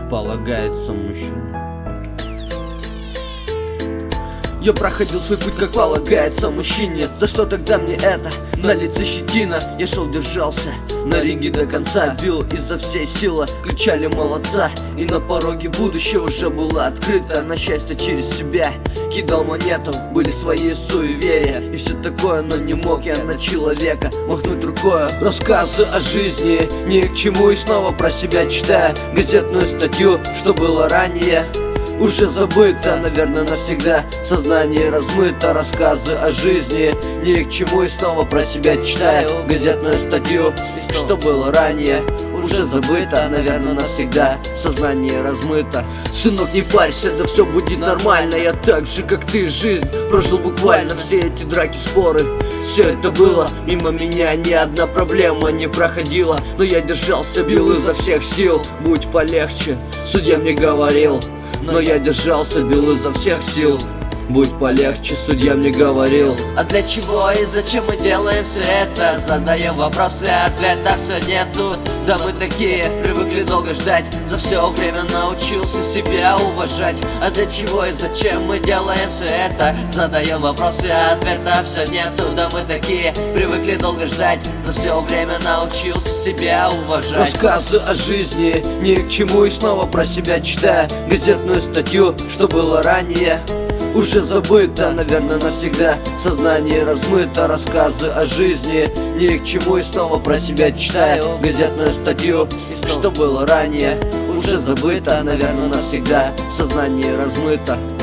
как полагается мужчине. Я проходил свой путь, как полагается мужчине. За что тогда мне это? На лице щетина. Я шел, держался на ринге до конца. Бил изо всей силы, кричали молодца. И на пороге будущее уже было открыто. На счастье через себя кидал монету. Были свои суеверия и все такое, но не мог я на человека махнуть рукой. Рассказы о жизни ни к чему, и снова про себя читая газетную статью, что было ранее. Уже забыто, наверное, навсегда. Сознание размыто, рассказы о жизни ни к чему, и снова про себя читаю газетную статью, что было ранее. Уже забыто, наверное, навсегда. Сознание размыто. Сынок, не парься, да все будет нормально. Я так же, как ты, жизнь прожил буквально. Все эти драки, споры, все это было мимо меня, ни одна проблема не проходила. Но я держался, бил изо всех сил. Будь полегче, судья мне говорил. Но я держался, бил изо всех сил. Будь полегче, судья мне говорил. А для чего и зачем мы делаем все это? Задаем вопросы, ответа все нету. Да мы такие, привыкли долго ждать. За все время научился себя уважать. А для чего и зачем мы делаем все это? Задаем вопросы, ответа все нету. Да мы такие, привыкли долго ждать. За все время научился себя уважать. Рассказы о жизни ни к чему, и снова про себя читая газетную статью, что было ранее. Уже забыто, наверное, навсегда. Сознание размыто, рассказы о жизни ни к чему, и снова про себя читаю газетную статью, что было ранее. Уже забыто, наверное, навсегда. Сознание размыто.